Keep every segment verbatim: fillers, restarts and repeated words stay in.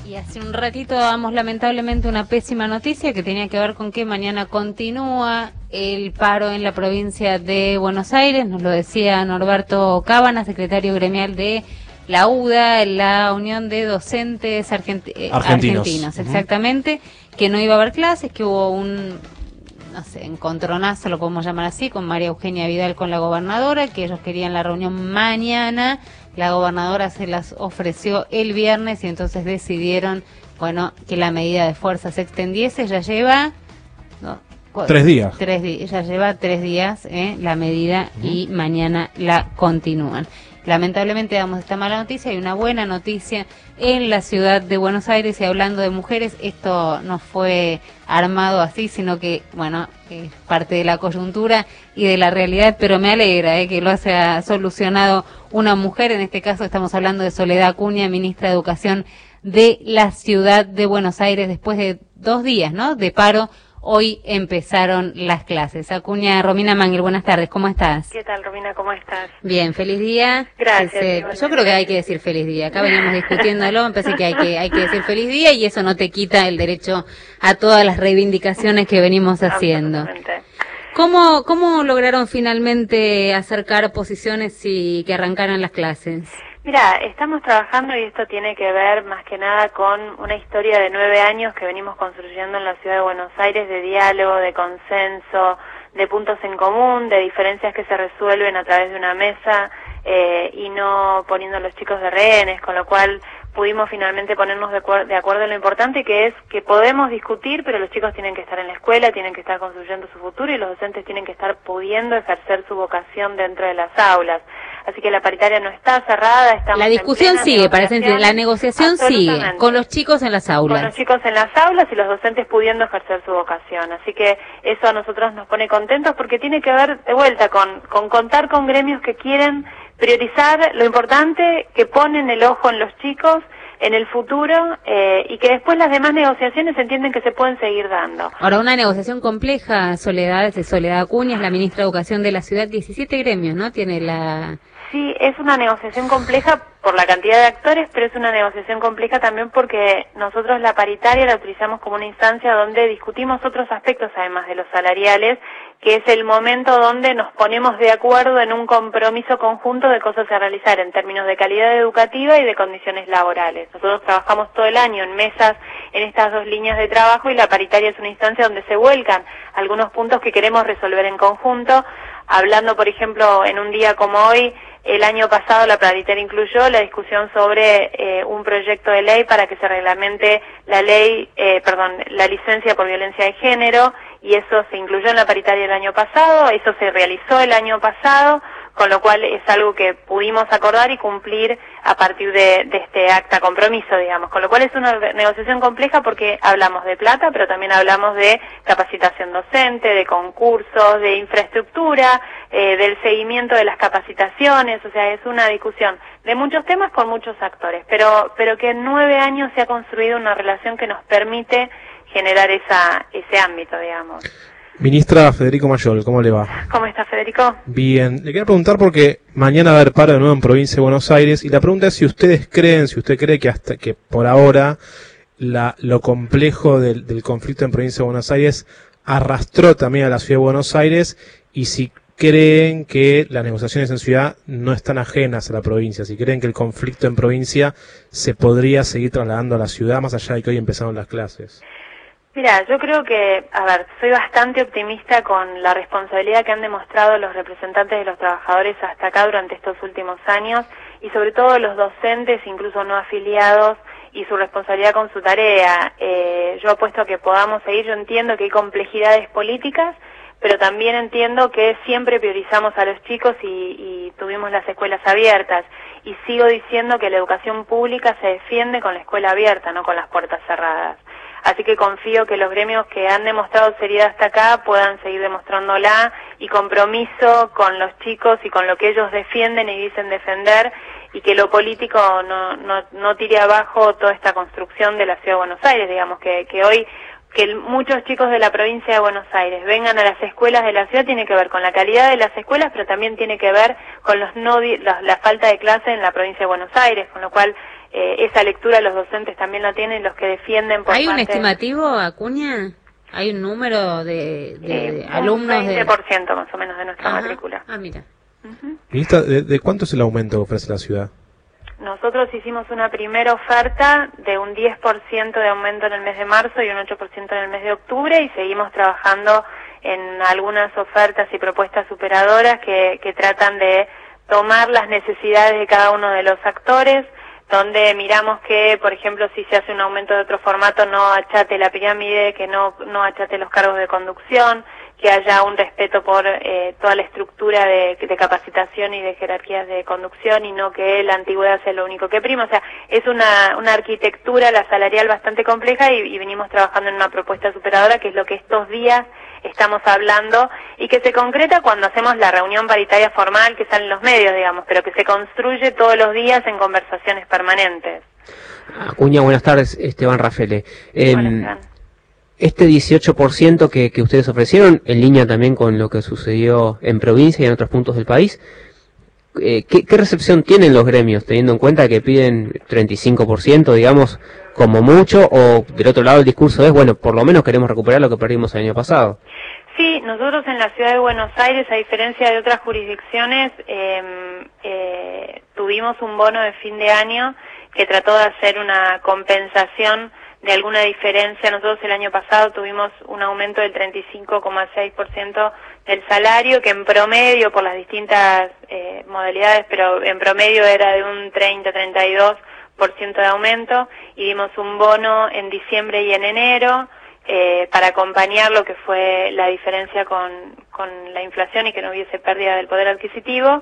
Y hace un ratito damos lamentablemente una pésima noticia que tenía que ver con que mañana continúa el paro en la provincia de Buenos Aires. Nos lo decía Norberto Cábana, secretario gremial de la U D A, la Unión de Docentes Argenti Argentinos, Argentinos exactamente, uh-huh. que no iba a haber clases, que hubo un, no sé, encontronazo, lo podemos llamar así, con María Eugenia Vidal, con la gobernadora, que ellos querían la reunión mañana. La gobernadora se las ofreció el viernes y entonces decidieron, bueno, que la medida de fuerza se extendiese. Ya lleva no, tres días. Tres días, ya lleva tres días eh, la medida uh-huh. y mañana la continúan. Lamentablemente damos esta mala noticia y una buena noticia en la ciudad de Buenos Aires. Y hablando de mujeres, esto no fue armado así, sino que, bueno, es parte de la coyuntura y de la realidad, pero me alegra eh, que lo haya solucionado una mujer. En este caso estamos hablando de Soledad Acuña, ministra de Educación de la ciudad de Buenos Aires, después de dos días, ¿no?, de paro. Hoy empezaron las clases. Acuña, Romina Mangel, buenas tardes, ¿cómo estás? ¿Qué tal, Romina? ¿Cómo estás? Bien, feliz día. Gracias. Ese, yo creo que hay que decir feliz día. Acá veníamos discutiéndolo, me parece que hay que hay que decir feliz día y eso no te quita el derecho a todas las reivindicaciones que venimos haciendo. ¿Cómo, cómo lograron finalmente acercar posiciones y que arrancaran las clases? Mira, estamos trabajando y esto tiene que ver más que nada con una historia de nueve años que venimos construyendo en la ciudad de Buenos Aires, de diálogo, de consenso, de puntos en común, de diferencias que se resuelven a través de una mesa eh, y no poniendo a los chicos de rehenes, con lo cual pudimos finalmente ponernos de, de acuerdo en lo importante que es que podemos discutir, pero los chicos tienen que estar en la escuela, tienen que estar construyendo su futuro y los docentes tienen que estar pudiendo ejercer su vocación dentro de las aulas. Así que la paritaria no está cerrada, estamos La discusión en sigue, parece que la negociación sigue, con los chicos en las aulas. Con los chicos en las aulas y los docentes pudiendo ejercer su vocación. Así que eso a nosotros nos pone contentos porque tiene que ver de vuelta con, con contar con gremios que quieren priorizar lo importante, que ponen el ojo en los chicos, en el futuro, eh, y que después las demás negociaciones entienden que se pueden seguir dando. Ahora, una negociación compleja, Soledad, de Soledad Acuña, es la ministra de Educación de la ciudad, diecisiete gremios, ¿no? Tiene la... Sí, es una negociación compleja por la cantidad de actores, pero es una negociación compleja también porque nosotros la paritaria la utilizamos como una instancia donde discutimos otros aspectos además de los salariales, que es el momento donde nos ponemos de acuerdo en un compromiso conjunto de cosas a realizar en términos de calidad educativa y de condiciones laborales. Nosotros trabajamos todo el año en mesas en estas dos líneas de trabajo y la paritaria es una instancia donde se vuelcan algunos puntos que queremos resolver en conjunto, hablando, por ejemplo, en un día como hoy. El año pasado la paritaria incluyó la discusión sobre eh, un proyecto de ley para que se reglamente la ley, eh, perdón, la licencia por violencia de género, y eso se incluyó en la paritaria el año pasado, eso se realizó el año pasado, con lo cual es algo que pudimos acordar y cumplir a partir de, de este acta compromiso, digamos, con lo cual es una negociación compleja porque hablamos de plata, pero también hablamos de capacitación docente, de concursos, de infraestructura, eh, del seguimiento de las capacitaciones, o sea, es una discusión de muchos temas con muchos actores, pero, pero que en nueve años se ha construido una relación que nos permite generar esa, ese ámbito, digamos. Ministra, Federico Mayol, ¿cómo le va? ¿Cómo está, Federico? Bien, le quería preguntar porque mañana va a haber paro de nuevo en Provincia de Buenos Aires y la pregunta es si ustedes creen, si usted cree que hasta que por ahora la, lo complejo del, del conflicto en Provincia de Buenos Aires arrastró también a la Ciudad de Buenos Aires y si creen que las negociaciones en ciudad no están ajenas a la provincia, si creen que el conflicto en provincia se podría seguir trasladando a la ciudad más allá de que hoy empezaron las clases. Mira, yo creo que, a ver, soy bastante optimista con la responsabilidad que han demostrado los representantes de los trabajadores hasta acá durante estos últimos años y sobre todo los docentes, incluso no afiliados, y su responsabilidad con su tarea. Eh, yo apuesto a que podamos seguir, yo entiendo que hay complejidades políticas, pero también entiendo que siempre priorizamos a los chicos y, y tuvimos las escuelas abiertas. Y sigo diciendo que la educación pública se defiende con la escuela abierta, no con las puertas cerradas. Así que confío que los gremios que han demostrado seriedad hasta acá puedan seguir demostrándola y compromiso con los chicos y con lo que ellos defienden y dicen defender y que lo político no, no, no tire abajo toda esta construcción de la Ciudad de Buenos Aires, digamos, que, que hoy que el, muchos chicos de la provincia de Buenos Aires vengan a las escuelas de la ciudad tiene que ver con la calidad de las escuelas, pero también tiene que ver con los no la, la falta de clase en la provincia de Buenos Aires, con lo cual eh, esa lectura los docentes también lo tienen, los que defienden por ¿Hay un parte... estimativo, Acuña? ¿Hay un número de, de, eh, de alumnos? Un veinte por ciento más o menos de nuestra Ajá. matrícula. Ah, mira. Uh-huh. Ministra, ¿de, ¿de cuánto es el aumento que ofrece la ciudad? Nosotros hicimos una primera oferta de un diez por ciento de aumento en el mes de marzo y un ocho por ciento en el mes de octubre, y seguimos trabajando en algunas ofertas y propuestas superadoras que, que tratan de tomar las necesidades de cada uno de los actores, donde miramos que, por ejemplo, si se hace un aumento de otro formato, no achate la pirámide, que no, no achate los cargos de conducción, que haya un respeto por eh, toda la estructura de, de capacitación y de jerarquías de conducción, y no que la antigüedad sea lo único que prima. O sea, es una, una arquitectura, la salarial, bastante compleja, y, y venimos trabajando en una propuesta superadora, que es lo que estos días estamos hablando, y que se concreta cuando hacemos la reunión paritaria formal, que sale en los medios, digamos, pero que se construye todos los días en conversaciones permanentes. Acuña, buenas tardes. Esteban Rafele. Eh, Buenas tardes. Este dieciocho por ciento que, que ustedes ofrecieron, en línea también con lo que sucedió en provincia y en otros puntos del país, eh, ¿qué, ¿qué recepción tienen los gremios, teniendo en cuenta que piden treinta y cinco por ciento, digamos, como mucho, o del otro lado el discurso es, bueno, por lo menos queremos recuperar lo que perdimos el año pasado? Sí, nosotros en la ciudad de Buenos Aires, a diferencia de otras jurisdicciones, eh, eh, tuvimos un bono de fin de año que trató de hacer una compensación de alguna diferencia. Nosotros el año pasado tuvimos un aumento del treinta y cinco coma seis por ciento del salario, que en promedio, por las distintas eh, modalidades, pero en promedio era de un treinta a treinta y dos por ciento de aumento, y dimos un bono en diciembre y en enero eh, para acompañar lo que fue la diferencia con, con la inflación y que no hubiese pérdida del poder adquisitivo.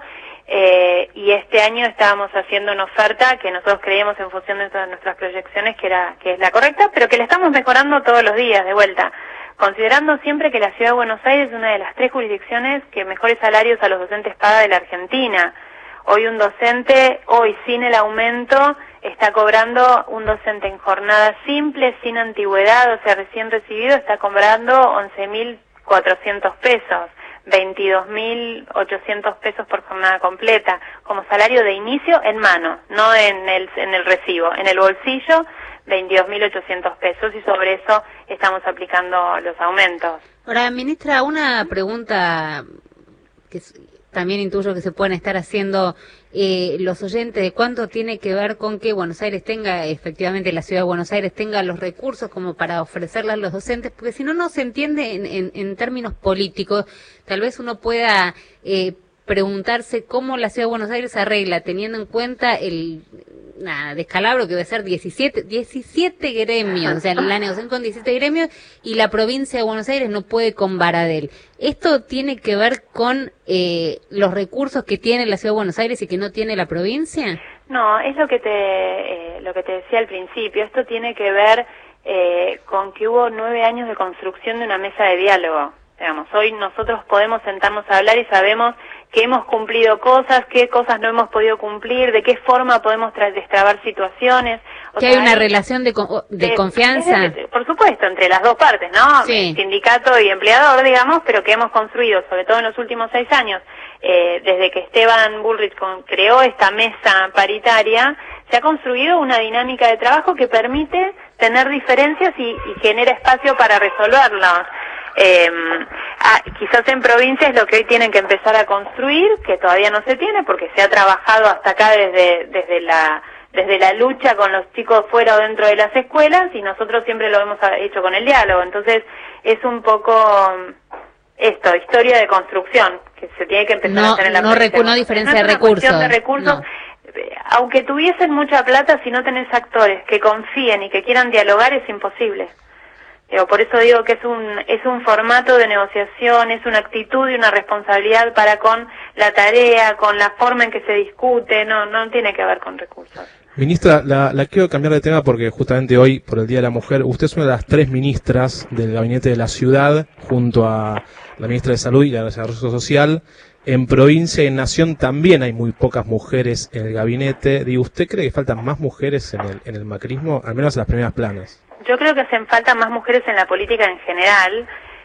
Eh, y este año estábamos haciendo una oferta que nosotros creíamos, en función de todas nuestras proyecciones, que era que es la correcta, pero que la estamos mejorando todos los días, de vuelta, considerando siempre que la Ciudad de Buenos Aires es una de las tres jurisdicciones que mejores salarios a los docentes paga de la Argentina. Hoy un docente, hoy sin el aumento, está cobrando, un docente en jornada simple, sin antigüedad, o sea, recién recibido, está cobrando once mil cuatrocientos pesos. veintidós mil ochocientos pesos por jornada completa, como salario de inicio en mano, no en el, en el recibo, en el bolsillo, veintidós mil ochocientos pesos, y sobre eso estamos aplicando los aumentos. Ahora, ministra, una pregunta que también intuyo que se pueden estar haciendo eh, los oyentes, de cuánto tiene que ver con que Buenos Aires tenga, efectivamente la ciudad de Buenos Aires tenga los recursos como para ofrecerle a los docentes, porque si no, no se entiende en, en, en términos políticos. Tal vez uno pueda eh, preguntarse cómo la ciudad de Buenos Aires arregla, teniendo en cuenta el nada, descalabro que debe ser diecisiete, diecisiete gremios, o sea, la negociación con diecisiete gremios, y la provincia de Buenos Aires no puede con Baradel. ¿Esto tiene que ver con eh, los recursos que tiene la ciudad de Buenos Aires y que no tiene la provincia? No, es lo que te eh, lo que te decía al principio. Esto tiene que ver eh, con que hubo nueve años de construcción de una mesa de diálogo. Digamos, hoy nosotros podemos sentarnos a hablar y sabemos que hemos cumplido cosas, qué cosas no hemos podido cumplir, de qué forma podemos destrabar situaciones. O que sea, hay una hay, relación de, de, de confianza. Es de, por supuesto, entre las dos partes, ¿no? Sí. Sindicato y empleador, digamos, pero que hemos construido, sobre todo en los últimos seis años, eh, desde que Esteban Bullrich con, creó esta mesa paritaria, se ha construido una dinámica de trabajo que permite tener diferencias y, y genera espacio para resolverlas. Eh, ah, quizás en provincia es lo que hoy tienen que empezar a construir, que todavía no se tiene porque se ha trabajado hasta acá desde desde la desde la lucha con los chicos fuera o dentro de las escuelas, y nosotros siempre lo hemos hecho con el diálogo. Entonces es un poco esto, historia de construcción, que se tiene que empezar no, a hacer en la no provincia. No diferencia no es de una recursos. cuestión de recursos. No. Aunque tuviesen mucha plata, si no tenés actores que confíen y que quieran dialogar, es imposible. Digo, por eso digo que es un es un formato de negociación, es una actitud y una responsabilidad para con la tarea, con la forma en que se discute, no no tiene que ver con recursos. Ministra, la, la quiero cambiar de tema porque justamente hoy, por el Día de la Mujer, usted es una de las tres ministras del gabinete de la ciudad, junto a la ministra de Salud y la de Desarrollo Social. En provincia y en nación también hay muy pocas mujeres en el gabinete. Digo, ¿usted cree que faltan más mujeres en el, en el macrismo, al menos en las primeras planas? Yo creo que hacen falta más mujeres en la política en general.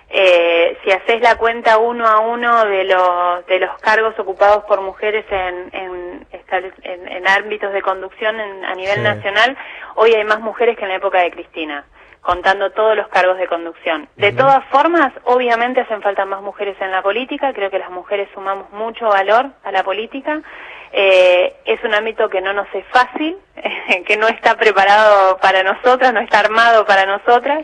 Eh, si haces la cuenta uno a uno de los de los cargos ocupados por mujeres en en, en, en ámbitos de conducción en, a nivel sí. nacional, hoy hay más mujeres que en la época de Cristina, contando todos los cargos de conducción. De uh-huh. todas formas, obviamente hacen falta más mujeres en la política, creo que las mujeres sumamos mucho valor a la política. Eh, es un ámbito que no nos es fácil, que no está preparado para nosotras, no está armado para nosotras.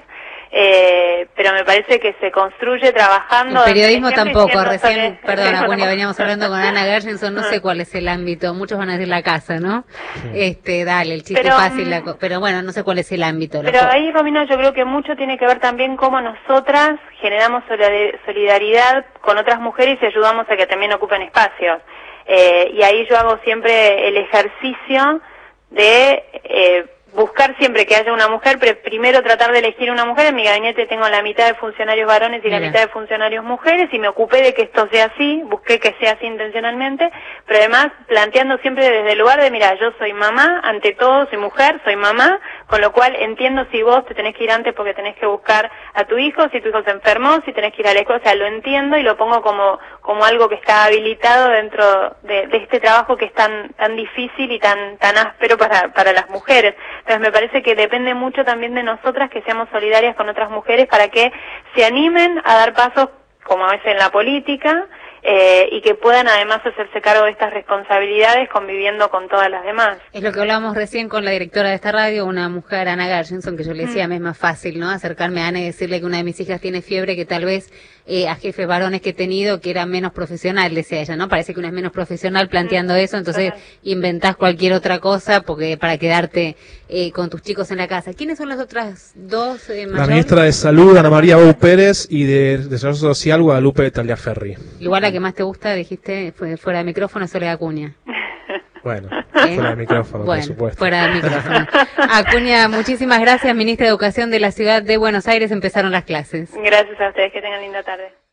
Eh, pero me parece que se construye trabajando. El periodismo tampoco, recién, sobre... perdona, Julia, veníamos hablando con Ana Gershenson, no sé cuál es el ámbito, muchos van a decir la casa, ¿no? Sí. Este, dale, el chiste pero, fácil, la, pero bueno, no sé cuál es el ámbito. Pero loco. Ahí, Romina, yo creo que mucho tiene que ver también cómo nosotras generamos solidaridad con otras mujeres y ayudamos a que también ocupen espacios. Eh, y ahí yo hago siempre el ejercicio de... Eh, buscar siempre que haya una mujer, pero primero tratar de elegir una mujer. En mi gabinete tengo la mitad de funcionarios varones y Mira. la mitad de funcionarios mujeres, y me ocupé de que esto sea así, busqué que sea así intencionalmente, pero además planteando siempre desde el lugar de, mira, yo soy mamá, ante todo soy mujer, soy mamá, con lo cual entiendo si vos te tenés que ir antes porque tenés que buscar a tu hijo, si tu hijo se enfermó, si tenés que ir a la escuela, o sea, lo entiendo y lo pongo como como algo que está habilitado dentro de, de este trabajo que es tan tan difícil y tan tan áspero para para las mujeres. Entonces me parece que depende mucho también de nosotras que seamos solidarias con otras mujeres para que se animen a dar pasos, como a veces en la política, eh, y que puedan además hacerse cargo de estas responsabilidades conviviendo con todas las demás. Es lo que hablábamos recién con la directora de esta radio, una mujer, Ana Gershenson, que yo le decía, mm. me es más fácil, ¿no?, acercarme a Ana y decirle que una de mis hijas tiene fiebre, que tal vez eh, a jefes varones que he tenido que era menos profesional, decía ella, ¿no? Parece que una es menos profesional planteando mm. eso, entonces Total. inventás cualquier otra cosa porque para quedarte eh, con tus chicos en la casa. ¿Quiénes son las otras dos? Eh, la ministra de Salud, Ana María Bou Pérez, y de Desarrollo Social, Guadalupe Tagliaferri. Igual la que más te gusta, dijiste, fue fuera de micrófono, Soledad Acuña. Bueno, ¿Eh? fuera de micrófono, bueno, por supuesto. Fuera de micrófono. Acuña, muchísimas gracias, ministra de Educación de la Ciudad de Buenos Aires. Empezaron las clases. Gracias a ustedes, que tengan linda tarde.